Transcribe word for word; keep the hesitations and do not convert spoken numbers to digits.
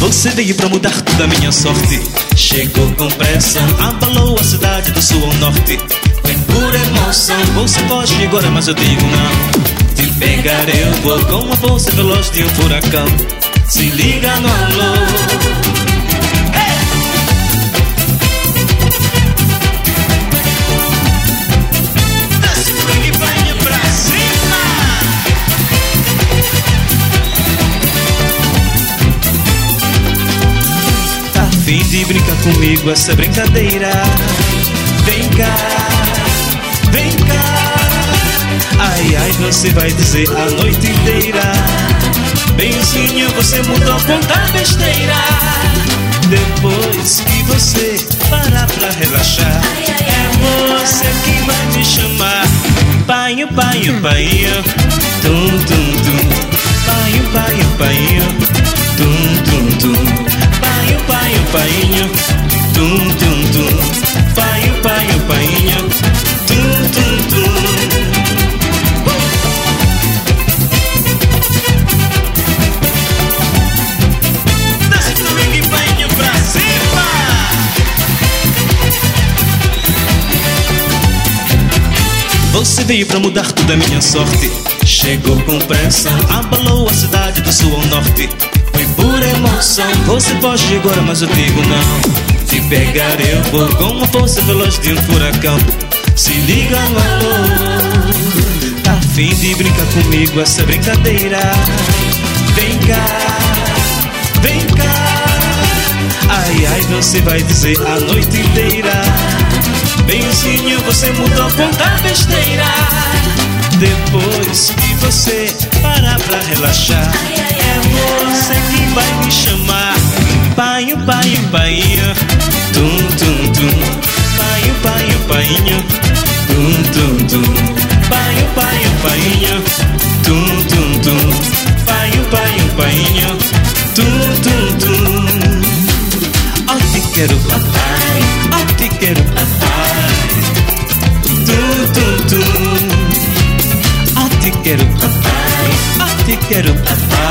Você veio pra mudar toda a minha sorte. Chegou com pressa, abalou a cidade do sul ao norte. Foi pura emoção, você foge agora, mas eu digo não. Te pegar eu vou com a força veloz de um furacão. Se liga no alô. Fim de brincar comigo essa brincadeira. Vem cá, vem cá. Ai, ai, você vai dizer a noite inteira. Benzinho, você mudou conta besteira. Depois que você parar pra relaxar, é você que vai me chamar. Painho, painho, painho, tum, tum, tum. Painho, painho, painho, tum, tum, tum. Painho, painho, painho, tum, tum, tum. Painho, painho, painho, tum, tum, tum. Desce comigo e painho pra cima. Você veio pra mudar toda a minha sorte. Chegou com pressa, abalou a cidade do sul ao norte. Foi pura emoção, você foge agora, mas eu digo não. Te pegar eu vou com a força veloz de um furacão. Se liga no alô. Tá a fim de brincar comigo essa brincadeira. Vem cá, vem cá. Ai, ai, você vai dizer a noite inteira. Benzinho, você mudou conta besteira. Depois que você parar pra relaxar, é você que vai me chamar. Painho, painho, painho, tum, tum, tum. Painho, painho, painho, tum, tum, tum. Painho, painho, painho, tum, tum, tum. Painho, painho, painho, tum, tum, tum. Oh, te quero, papai, oh, te quero, papai, tum, tum, tum. Oh, te quero, papai, oh, te quero, papai.